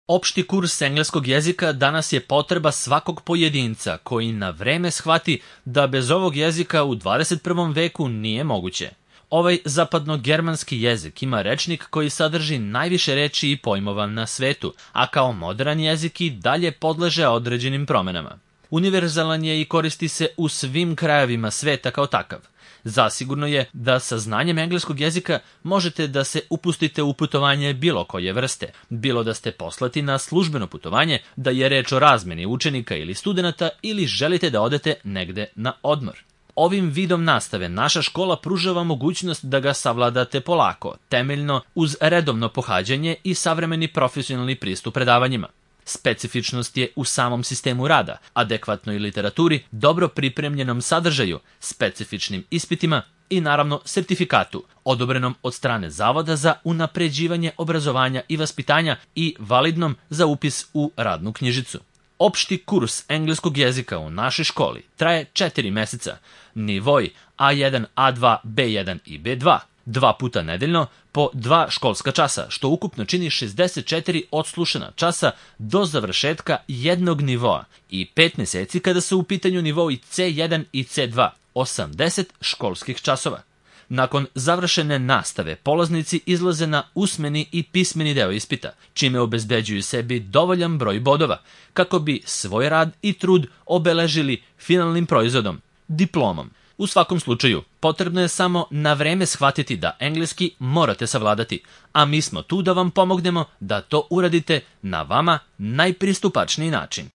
Opšti kurs engleskog jezika danas je potreba svakog pojedinca koji na vreme shvati da bez ovog jezika u 21. veku nije moguće. Ovaj zapadno-germanski jezik ima rečnik koji sadrži najviše reči i pojmova na svetu, a kao modern jezik i dalje podleže određenim promenama. Univerzalan je i koristi se u svim krajevima sveta kao takav. Zasigurno je da sa znanjem engleskog jezika možete da se upustite u putovanje bilo koje vrste, bilo da ste poslati na službeno putovanje, da je reč o razmeni učenika ili studenata ili želite da odete negde na odmor. Ovim vidom nastave naša škola pružava mogućnost da ga savladate polako, temeljno uz redovno pohađanje i savremeni profesionalni pristup predavanjima. Specifičnost je u samom sistemu rada, adekvatnoj literaturi, dobro pripremljenom sadržaju, specifičnim ispitima i naravno sertifikatu, odobrenom od strane Zavoda za unapređivanje obrazovanja i vaspitanja i validnom za upis u radnu knjižicu. Opšti kurs engleskog jezika u našoj školi traje 4 meseca, nivoi A1, A2, B1 i B2, 2 puta nedeljno po 2 školska časa, što ukupno čini 64 odslušana časa do završetka jednog nivoa i 5 meseci kada su u pitanju nivoi C1 i C2, 80 školskih časova. Nakon završene nastave, polaznici izlaze na usmeni i pismeni deo ispita, čime obezbeđuju sebi dovoljan broj bodova, kako bi svoj rad i trud obeležili finalnim proizvodom, diplomom. U svakom slučaju, potrebno je samo na vreme shvatiti da engleski morate savladati, a mi smo tu da vam pomognemo da to uradite na vama najpristupačniji način.